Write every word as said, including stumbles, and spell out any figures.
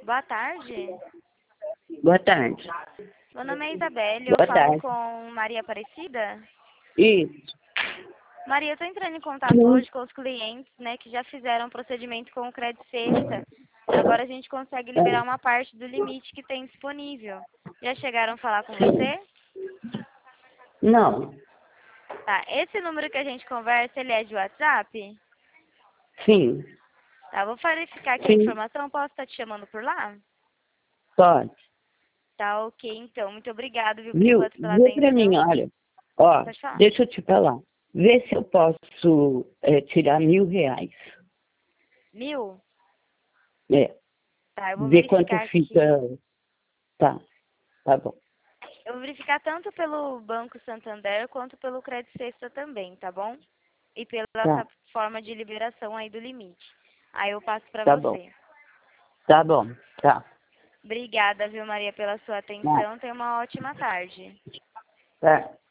Boa tarde. Boa tarde. Meu nome é Isabelle, eu Boa falo tarde. com Maria Aparecida. Isso. Maria, eu estou entrando em contato Sim. hoje com os clientes, né, que já fizeram um procedimento com o Credit Sexta. Agora a gente consegue liberar uma parte do limite que tem disponível. Já chegaram a falar com você? Não. Tá, esse número que a gente conversa, ele é de WhatsApp? Sim. Tá, vou verificar aqui a Sim. informação, posso estar te chamando por lá? Pode. Tá, ok, então. Muito obrigada, viu, por Viu? enquanto, pela Vê pra mim, atenção. olha. Ó, Pode falar. deixa eu te falar. Vê se eu posso é, tirar mil reais. Mil? É. Tá, eu vou Ver quanto verificar fica. aqui. Tá. Tá bom. Eu vou verificar tanto pelo Banco Santander quanto pelo Credit Sexta também, tá bom? E pela Tá. essa forma de liberação aí do limite. Aí eu passo pra Tá bom. você. Tá bom. Tá. Obrigada, viu, Maria, pela sua Tá. atenção. Tenha uma ótima tarde. Tá.